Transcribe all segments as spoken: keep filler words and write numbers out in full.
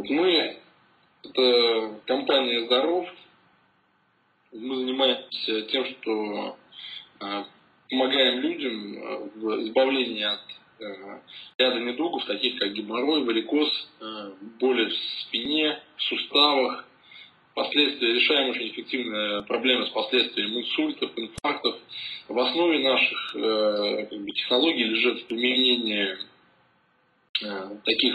Вот. Мы, это компания «Здоров». Мы занимаемся тем, что э, помогаем людям в избавлении от э, ряда недугов, таких как геморрой, варикоз, э, боли в спине, в суставах. Последствия, решаем очень эффективные проблемы с последствиями инсультов, инфарктов. В основе наших э, как бы, технологий лежит применение э, таких,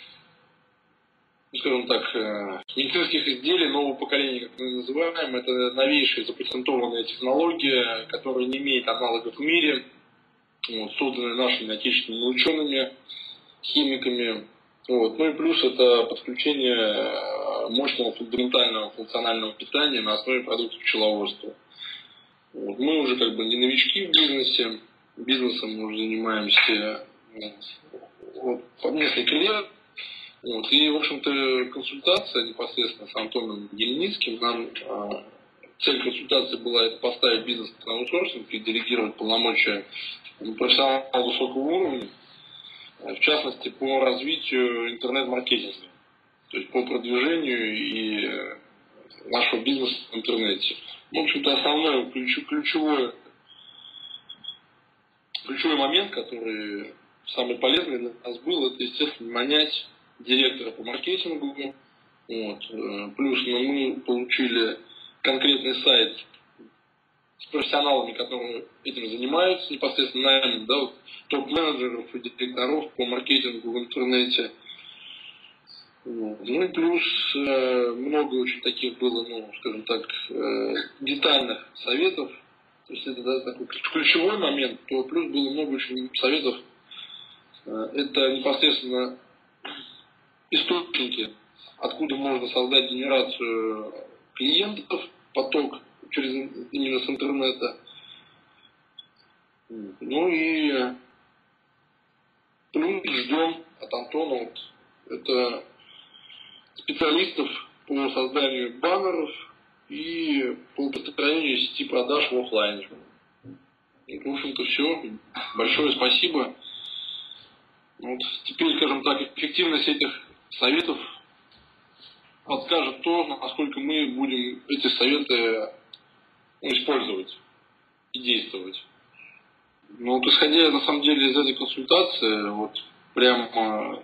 ну, скажем так, э, медицинских изделий нового поколения, как мы называем. Это новейшая запатентованная технология, которая не имеет аналогов в мире, вот, созданная нашими отечественными учеными, химиками. Вот. Ну и плюс это подключение мощного фундаментального функционального питания на основе продуктов пчеловодства. Вот. Мы уже как бы не новички в бизнесе, бизнесом мы уже занимаемся вот, несколько лет. Вот. И, в общем-то, консультация непосредственно с Антоном Гельницким. Нам э, цель консультации была это поставить бизнес на аутсорсинг и делегировать полномочия профессионалу высокого уровня, в частности, по развитию интернет-маркетинга, то есть по продвижению и нашего бизнеса в интернете. В общем-то, основной ключевой, ключевой момент, который самый полезный для нас был, это, естественно, нанять директора по маркетингу. Вот. Плюс ну, мы получили конкретный сайт с профессионалами, которые этим занимаются, непосредственно наймем, да, вот, топ-менеджеров и директоров по маркетингу в интернете. Вот. Ну и плюс э, много очень таких было, ну, скажем так, э, детальных советов. То есть это да, такой ключевой момент, то плюс было много очень советов. Э, это непосредственно источники, откуда можно создать генерацию клиентов, поток через именно с интернета. Ну и плюс ждем от Антона вот, это специалистов по созданию баннеров и по построению сети продаж в офлайне. И, в общем-то, все. Большое спасибо. Вот теперь, скажем так, эффективность этих советов подскажет то, насколько мы будем эти советы использовать и действовать. Но вот исходя на самом деле из этой консультации, вот прямо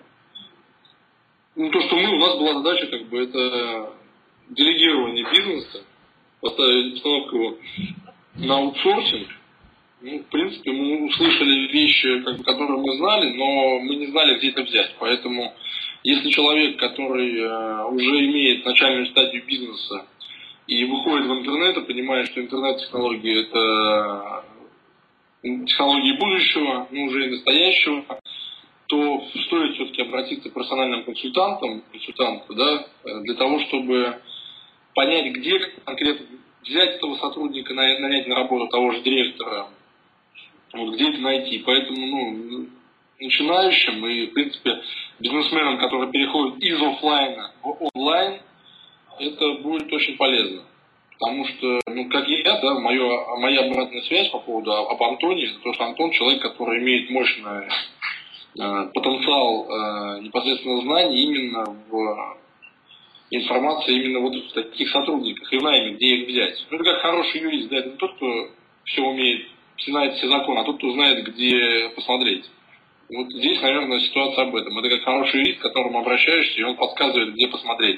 ну, то, что мы, у нас была задача, как бы, это делегирование бизнеса, поставить установку его на аутсорсинг. Ну, в принципе, мы услышали вещи, как бы, которые мы знали, но мы не знали, где это взять. Поэтому, если человек, который э, уже имеет начальную стадию бизнеса и выходит в интернет, и понимает, что интернет-технологии это технологии будущего, ну уже и настоящего, то стоит все-таки обратиться к профессиональным консультантам, консультанту, да, для того, чтобы понять, где конкретно взять этого сотрудника, нанять на работу того же директора, вот, где это найти. Поэтому ну, начинающим и, в принципе, бизнесменам, которые переходят из офлайна в онлайн, это будет очень полезно. Потому что, ну, как я, да, моё, моя обратная связь по поводу об Антоне, то, что Антон человек, который имеет мощный э, потенциал э, непосредственно знаний именно в информации, именно вот в таких сотрудниках, и в найме, где их взять. Ну, это как хороший юрист, да, это не тот, кто все умеет, знает все законы, а тот, кто знает, где посмотреть. Вот здесь, наверное, ситуация об этом. Это как хороший юрист, к которому обращаешься, и он подсказывает, где посмотреть.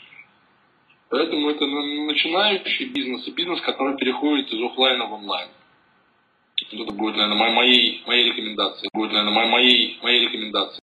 Поэтому это начинающий бизнес и бизнес, который переходит из офлайна в онлайн. Это будет, наверное, моей, моей рекомендацией. Будет, наверное, моей, моей рекомендацией.